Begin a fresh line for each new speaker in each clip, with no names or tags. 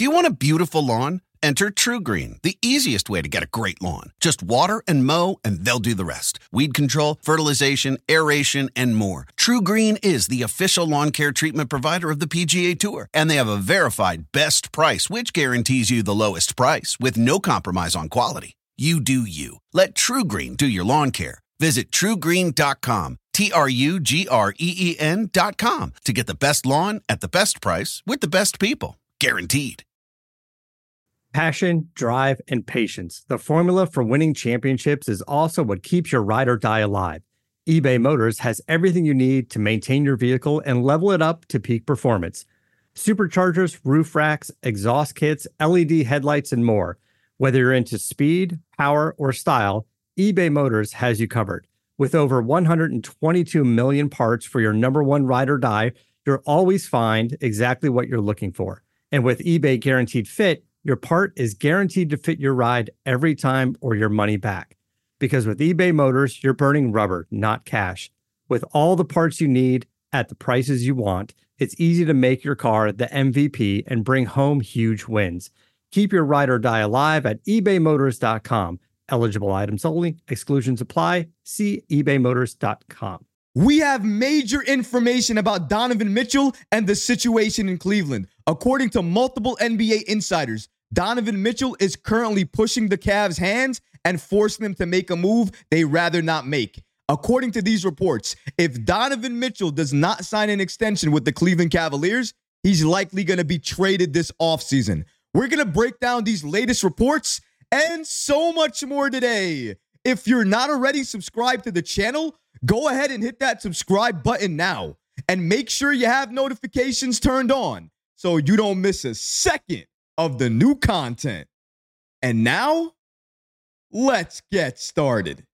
Do you want a beautiful lawn? Enter TruGreen, the easiest way to get a great lawn. Just water and mow, and they'll do the rest. Weed control, fertilization, aeration, and more. TruGreen is the official lawn care treatment provider of the PGA Tour, and they have a verified best price, which guarantees you the lowest price with no compromise on quality. You do you. Let TruGreen do your lawn care. Visit TruGreen.com, TruGreen.com, to get the best lawn at the best price with the best people. Guaranteed.
Passion, drive, and patience. The formula for winning championships is also what keeps your ride or die alive. eBay Motors has everything you need to maintain your vehicle and level it up to peak performance. Superchargers, roof racks, exhaust kits, LED headlights, and more. Whether you're into speed, power, or style, eBay Motors has you covered. With over 122 million parts for your number one ride or die, you'll always find exactly what you're looking for. And with eBay Guaranteed Fit, your part is guaranteed to fit your ride every time or your money back. Because with eBay Motors, you're burning rubber, not cash. With all the parts you need at the prices you want, it's easy to make your car the MVP and bring home huge wins. Keep your ride or die alive at ebaymotors.com. Eligible items only. Exclusions apply. See ebaymotors.com.
We have major information about Donovan Mitchell and the situation in Cleveland. According to multiple NBA insiders, Donovan Mitchell is currently pushing the Cavs' hands and forcing them to make a move they rather not make. According to these reports, if Donovan Mitchell does not sign an extension with the Cleveland Cavaliers, he's likely going to be traded this offseason. We're going to break down these latest reports and so much more today. If you're not already subscribed to the channel, go ahead and hit that subscribe button now. And make sure you have notifications turned on so you don't miss a second of the new content. And now, let's get started.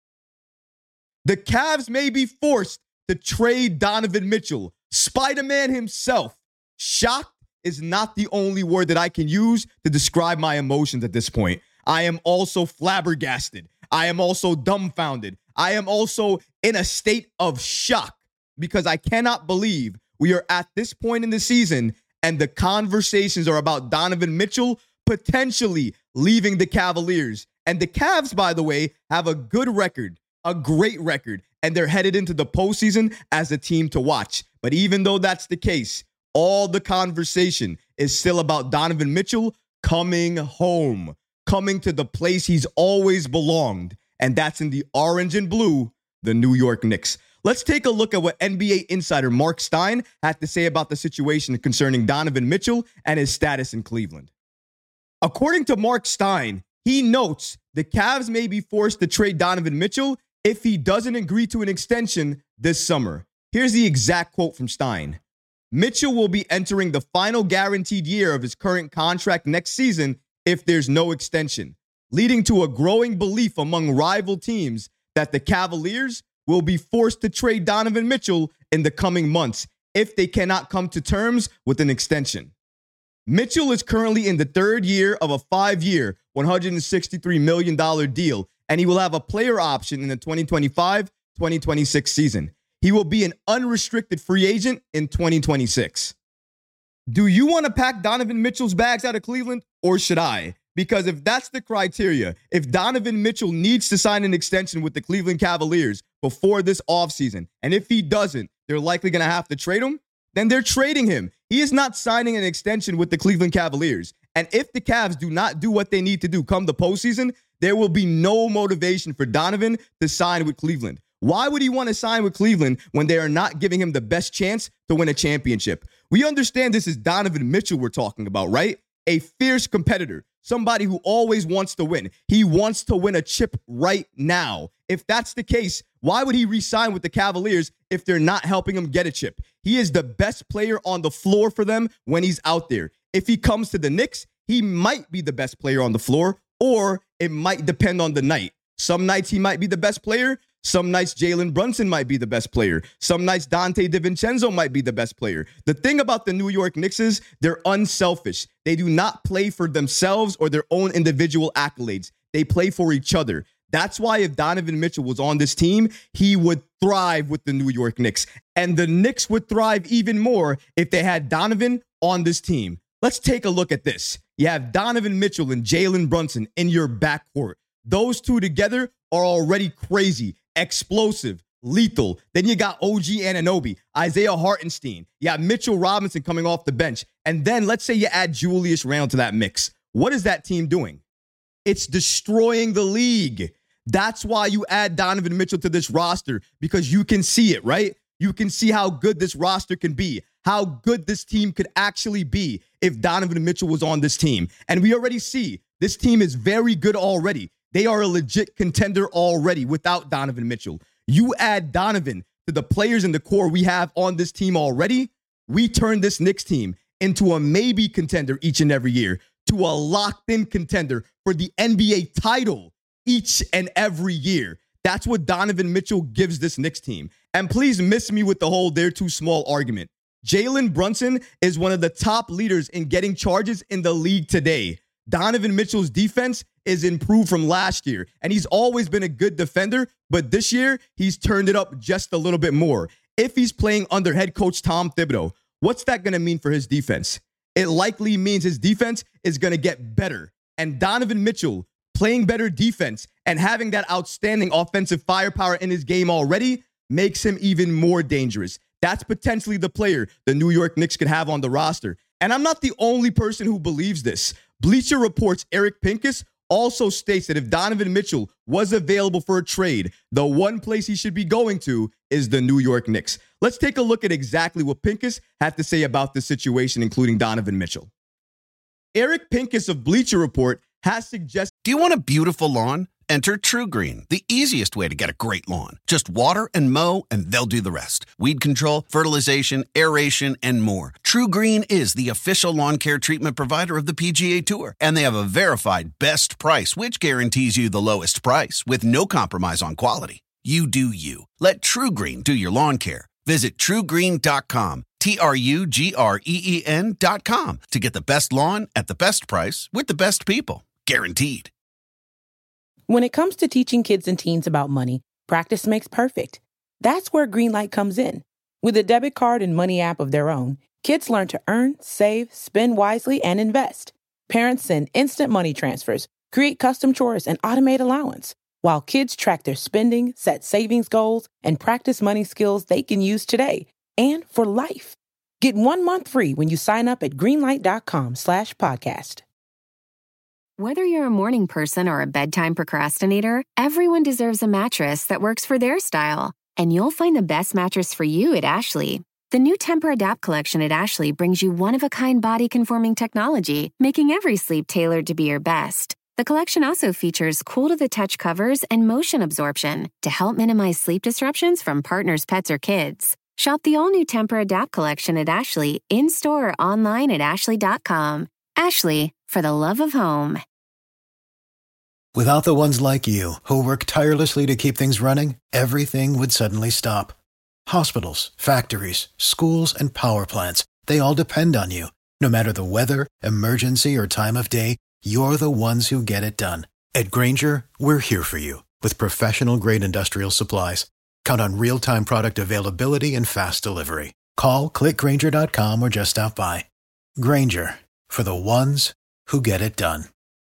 The Cavs may be forced to trade Donovan Mitchell. Spider-Man himself. Shocked is not the only word that I can use to describe my emotions at this point. I am also flabbergasted. I am also dumbfounded. I am also in a state of shock because I cannot believe we are at this point in the season and the conversations are about Donovan Mitchell potentially leaving the Cavaliers. And the Cavs, by the way, have a good record, a great record, and they're headed into the postseason as a team to watch. But even though that's the case, all the conversation is still about Donovan Mitchell coming home, coming to the place he's always belonged, and that's in the orange and blue, the New York Knicks. Let's take a look at what NBA insider Mark Stein had to say about the situation concerning Donovan Mitchell and his status in Cleveland. According to Mark Stein, he notes the Cavs may be forced to trade Donovan Mitchell if he doesn't agree to an extension this summer. Here's the exact quote from Stein. Mitchell will be entering the final guaranteed year of his current contract next season if there's no extension, leading to a growing belief among rival teams that the Cavaliers will be forced to trade Donovan Mitchell in the coming months if they cannot come to terms with an extension. Mitchell is currently in the third year of a 5-year, $163 million deal, and he will have a player option in the 2025-2026 season. He will be an unrestricted free agent in 2026. Do you want to pack Donovan Mitchell's bags out of Cleveland, or should I? Because if that's the criteria, if Donovan Mitchell needs to sign an extension with the Cleveland Cavaliers before this offseason, and if he doesn't, they're likely going to have to trade him, then they're trading him. He is not signing an extension with the Cleveland Cavaliers. And if the Cavs do not do what they need to do come the postseason, there will be no motivation for Donovan to sign with Cleveland. Why would he want to sign with Cleveland when they are not giving him the best chance to win a championship? We understand this is Donovan Mitchell we're talking about, right? A fierce competitor, somebody who always wants to win. He wants to win a chip right now. If that's the case, why would he re-sign with the Cavaliers if they're not helping him get a chip? He is the best player on the floor for them when he's out there. If he comes to the Knicks, he might be the best player on the floor, or it might depend on the night. Some nights he might be the best player. Some nights Jalen Brunson might be the best player. Some nights Dante DiVincenzo might be the best player. The thing about the New York Knicks is they're unselfish. They do not play for themselves or their own individual accolades. They play for each other. That's why if Donovan Mitchell was on this team, he would thrive with the New York Knicks. And the Knicks would thrive even more if they had Donovan on this team. Let's take a look at this. You have Donovan Mitchell and Jalen Brunson in your backcourt. Those two together are already crazy, explosive, lethal. Then you got OG Anunoby, Isaiah Hartenstein. You have Mitchell Robinson coming off the bench. And then let's say you add Julius Randle to that mix. What is that team doing? It's destroying the league. That's why you add Donovan Mitchell to this roster, because you can see it, right? You can see how good this roster can be, how good this team could actually be if Donovan Mitchell was on this team. And we already see this team is very good already. They are a legit contender already without Donovan Mitchell. You add Donovan to the players in the core we have on this team already, we turn this Knicks team into a maybe contender each and every year, to a locked-in contender for the NBA title each and every year. That's what Donovan Mitchell gives this Knicks team. And please miss me with the whole they're too small argument. Jalen Brunson is one of the top leaders in getting charges in the league today. Donovan Mitchell's defense is improved from last year, and he's always been a good defender, but this year, he's turned it up just a little bit more. If he's playing under head coach Tom Thibodeau, what's that going to mean for his defense? It likely means his defense is going to get better. And Donovan Mitchell playing better defense and having that outstanding offensive firepower in his game already makes him even more dangerous. That's potentially the player the New York Knicks could have on the roster. And I'm not the only person who believes this. Bleacher Report's Eric Pincus also states that if Donovan Mitchell was available for a trade, the one place he should be going to is the New York Knicks. Let's take a look at exactly what Pincus had to say about this situation, including Donovan Mitchell. Eric Pincus of Bleacher Report has suggested...
Do you want a beautiful lawn? Enter TruGreen, the easiest way to get a great lawn. Just water and mow, and they'll do the rest. Weed control, fertilization, aeration, and more. TruGreen is the official lawn care treatment provider of the PGA Tour, and they have a verified best price, which guarantees you the lowest price with no compromise on quality. You do you. Let TruGreen do your lawn care. Visit TruGreen.com, TruGreen.com, to get the best lawn at the best price with the best people. Guaranteed.
When it comes to teaching kids and teens about money, practice makes perfect. That's where Greenlight comes in. With a debit card and money app of their own, kids learn to earn, save, spend wisely, and invest. Parents send instant money transfers, create custom chores, and automate allowance, while kids track their spending, set savings goals, and practice money skills they can use today and for life. Get 1 month free when you sign up at greenlight.com/podcast.
Whether you're a morning person or a bedtime procrastinator, everyone deserves a mattress that works for their style. And you'll find the best mattress for you at Ashley. The new Temper-Adapt collection at Ashley brings you one-of-a-kind body-conforming technology, making every sleep tailored to be your best. The collection also features cool-to-the-touch covers and motion absorption to help minimize sleep disruptions from partners, pets, or kids. Shop the all-new Temper-Adapt collection at Ashley, in-store or online at ashley.com. Ashley, for the love of home.
Without the ones like you, who work tirelessly to keep things running, everything would suddenly stop. Hospitals, factories, schools, and power plants, they all depend on you. No matter the weather, emergency, or time of day, you're the ones who get it done. At Grainger, we're here for you with professional-grade industrial supplies. Count on real-time product availability and fast delivery. Call, click Grainger.com, or just stop by. Grainger, for the ones who get it done.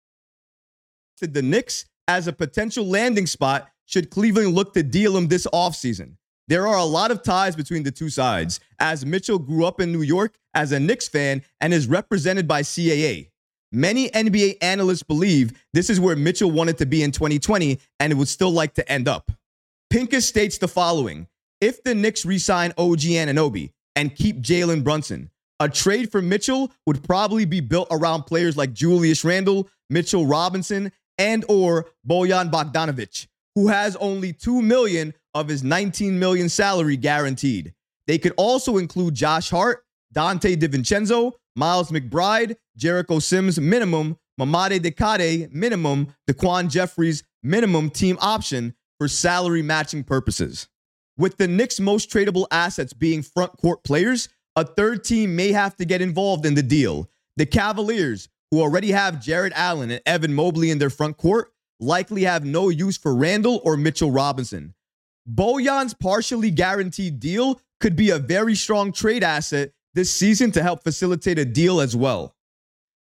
The Knicks as a potential landing spot should Cleveland look to deal him this offseason. There are a lot of ties between the two sides, as Mitchell grew up in New York as a Knicks fan and is represented by CAA. Many NBA analysts believe this is where Mitchell wanted to be in 2020 and would still like to end up. Pincus states the following: if the Knicks re-sign OG Anunoby and keep Jalen Brunson, a trade for Mitchell would probably be built around players like Julius Randle, Mitchell Robinson, and or Bojan Bogdanovic, who has only $2 million of his $19 million salary guaranteed. They could also include Josh Hart, Dante DiVincenzo, Miles McBride, Jericho Sims minimum, Mamadi Dekade minimum, Daquan Jeffries minimum team option for salary matching purposes. With the Knicks' most tradable assets being front court players, a third team may have to get involved in the deal. The Cavaliers, who already have Jared Allen and Evan Mobley in their front court, likely have no use for Randle or Mitchell Robinson. Bojan's partially guaranteed deal could be a very strong trade asset this season to help facilitate a deal as well.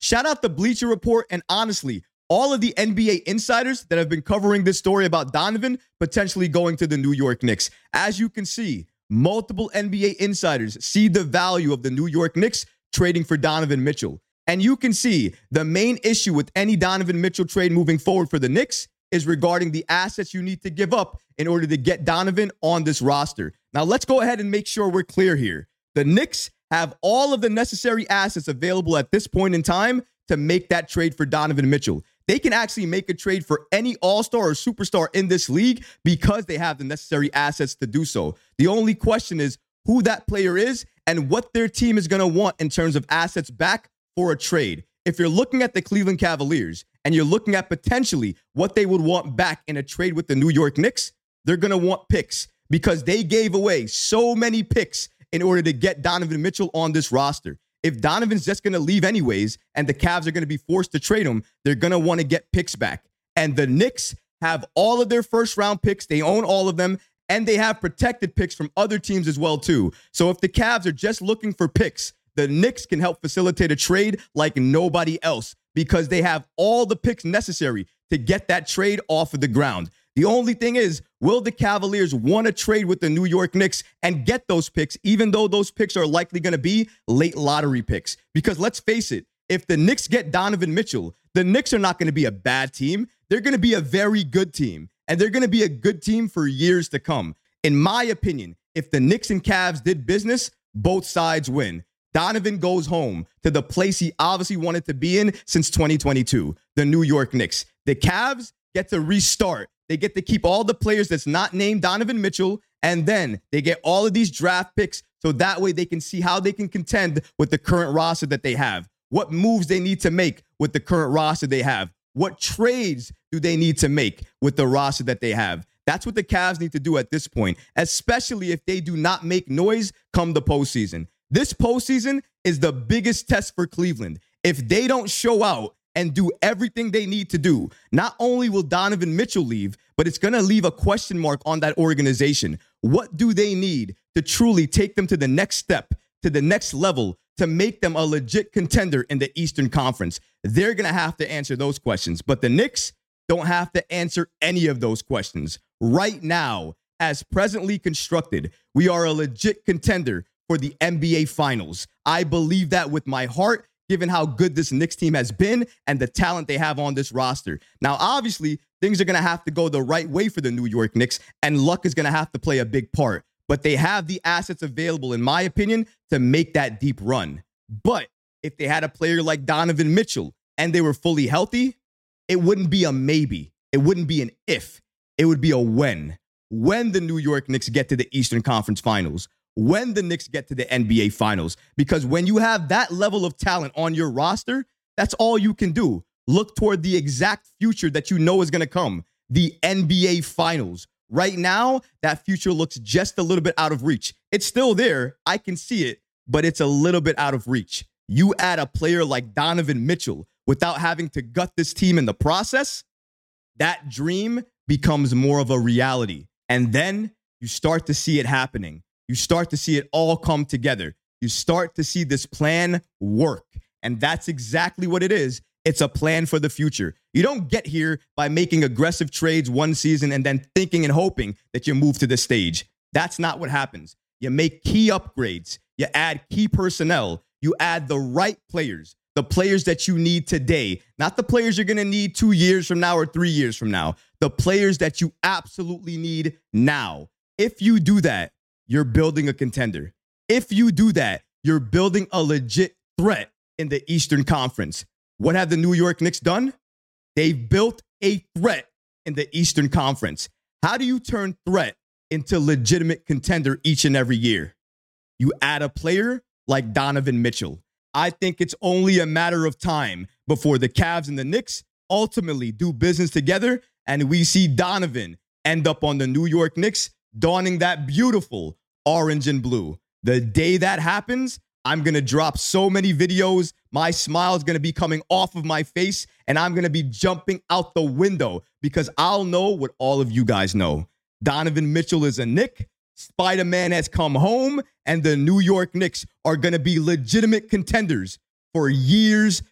Shout out the Bleacher Report and honestly, all of the NBA insiders that have been covering this story about Donovan potentially going to the New York Knicks. As you can see, multiple NBA insiders see the value of the New York Knicks trading for Donovan Mitchell. And you can see the main issue with any Donovan Mitchell trade moving forward for the Knicks is regarding the assets you need to give up in order to get Donovan on this roster. Now, let's go ahead and make sure we're clear here. The Knicks have all of the necessary assets available at this point in time to make that trade for Donovan Mitchell. They can actually make a trade for any all-star or superstar in this league because they have the necessary assets to do so. The only question is who that player is and what their team is going to want in terms of assets back for a trade. If you're looking at the Cleveland Cavaliers and you're looking at potentially what they would want back in a trade with the New York Knicks, they're going to want picks because they gave away so many picks in order to get Donovan Mitchell on this roster. If Donovan's just going to leave anyways and the Cavs are going to be forced to trade him, they're going to want to get picks back. And the Knicks have all of their first-round picks. They own all of them, and they have protected picks from other teams as well, too. So if the Cavs are just looking for picks, the Knicks can help facilitate a trade like nobody else because they have all the picks necessary to get that trade off of the ground. The only thing is, will the Cavaliers want to trade with the New York Knicks and get those picks, even though those picks are likely going to be late lottery picks? Because let's face it, if the Knicks get Donovan Mitchell, the Knicks are not going to be a bad team. They're going to be a very good team, and they're going to be a good team for years to come. In my opinion, if the Knicks and Cavs did business, both sides win. Donovan goes home to the place he obviously wanted to be in since 2022, the New York Knicks. The Cavs get to restart. They get to keep all the players that's not named Donovan Mitchell, and then they get all of these draft picks so that way they can see how they can contend with the current roster that they have, what moves they need to make with the current roster they have, what trades do they need to make with the roster that they have. That's what the Cavs need to do at this point, especially if they do not make noise come the postseason. This postseason is the biggest test for Cleveland. If they don't show out and do everything they need to do, not only will Donovan Mitchell leave, but it's going to leave a question mark on that organization. What do they need to truly take them to the next step, to the next level, to make them a legit contender in the Eastern Conference? They're going to have to answer those questions. But the Knicks don't have to answer any of those questions. Right now, as presently constructed, we are a legit contender for the NBA Finals. I believe that with my heart, given how good this Knicks team has been and the talent they have on this roster. Now, obviously, things are going to have to go the right way for the New York Knicks, and luck is going to have to play a big part. But they have the assets available, in my opinion, to make that deep run. But if they had a player like Donovan Mitchell and they were fully healthy, it wouldn't be a maybe. It wouldn't be an if. It would be a when. When the New York Knicks get to the Eastern Conference Finals. When the Knicks get to the NBA Finals. Because when you have that level of talent on your roster, that's all you can do. Look toward the exact future that you know is going to come. The NBA Finals. Right now, that future looks just a little bit out of reach. It's still there. I can see it, but it's a little bit out of reach. You add a player like Donovan Mitchell without having to gut this team in the process, that dream becomes more of a reality. And then you start to see it happening. You start to see it all come together. You start to see this plan work. And that's exactly what it is. It's a plan for the future. You don't get here by making aggressive trades one season and then thinking and hoping that you move to the stage. That's not what happens. You make key upgrades. You add key personnel. You add the right players, the players that you need today, not the players you're going to need 2 years from now or 3 years from now, the players that you absolutely need now. If you do that, you're building a contender. If you do that, you're building a legit threat in the Eastern Conference. What have the New York Knicks done? They've built a threat in the Eastern Conference. How do you turn threat into legitimate contender each and every year? You add a player like Donovan Mitchell. I think it's only a matter of time before the Cavs and the Knicks ultimately do business together and we see Donovan end up on the New York Knicks donning that beautiful orange and blue. The day that happens, I'm going to drop so many videos. My smile is going to be coming off of my face, and I'm going to be jumping out the window because I'll know what all of you guys know. Donovan Mitchell is a Knick. Spider-Man has come home, and the New York Knicks are going to be legitimate contenders for years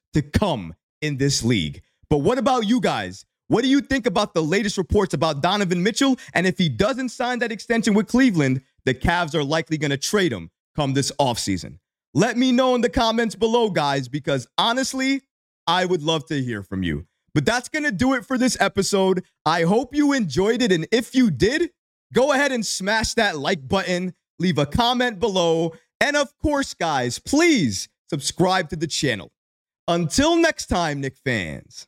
to come in this league. But what about you guys? What do you think about the latest reports about Donovan Mitchell? And if he doesn't sign that extension with Cleveland, the Cavs are likely going to trade him come this offseason. Let me know in the comments below, guys, because honestly, I would love to hear from you. But that's going to do it for this episode. I hope you enjoyed it. And if you did, go ahead and smash that like button, leave a comment below. And of course, guys, please subscribe to the channel. Until next time, Knicks fans.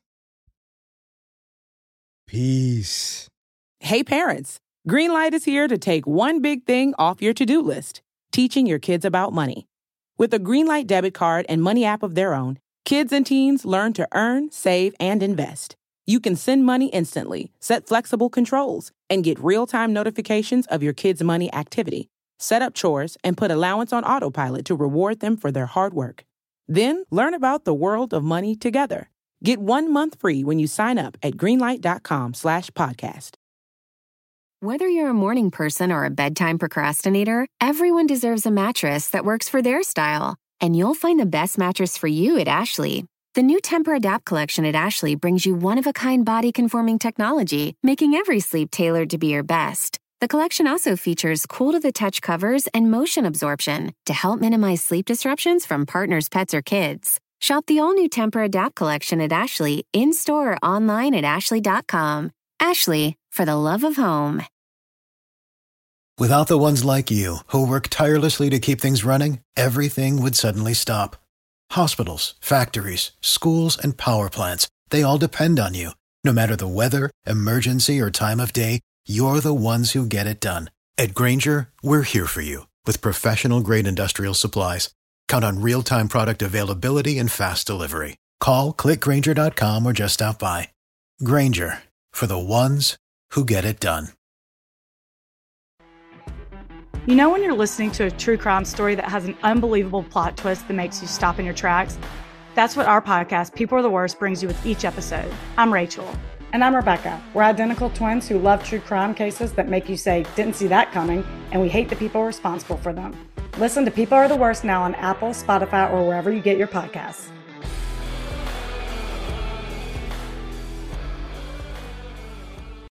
Peace.
Hey parents, Greenlight is here to take one big thing off your to-do list, teaching your kids about money. With a Greenlight debit card and money app of their own, kids and teens learn to earn, save, and invest. You can send money instantly, set flexible controls, and get real-time notifications of your kids' money activity. Set up chores and put allowance on autopilot to reward them for their hard work. Then learn about the world of money together. Get 1 month free when you sign up at greenlight.com/podcast.
Whether you're a morning person or a bedtime procrastinator, everyone deserves a mattress that works for their style. And you'll find the best mattress for you at Ashley. The new Tempur-Adapt collection at Ashley brings you one-of-a-kind body-conforming technology, making every sleep tailored to be your best. The collection also features cool-to-the-touch covers and motion absorption to help minimize sleep disruptions from partners, pets, or kids. Shop the all-new Tempur-Adapt collection at Ashley, in-store or online at ashley.com. Ashley, for the love of home.
Without the ones like you, who work tirelessly to keep things running, everything would suddenly stop. Hospitals, factories, schools, and power plants, they all depend on you. No matter the weather, emergency, or time of day, you're the ones who get it done. At Grainger, we're here for you with professional-grade industrial supplies. Count on real-time product availability and fast delivery. Call, click Grainger.com, or just stop by. Grainger, for the ones who get it done.
You know when you're listening to a true crime story that has an unbelievable plot twist that makes you stop in your tracks? That's what our podcast, People Are the Worst, brings you with each episode. I'm Rachel.
And I'm Rebecca. We're identical twins who love true crime cases that make you say, didn't see that coming, and we hate the people responsible for them. Listen to People Are the Worst now on Apple, Spotify, or wherever you get your podcasts.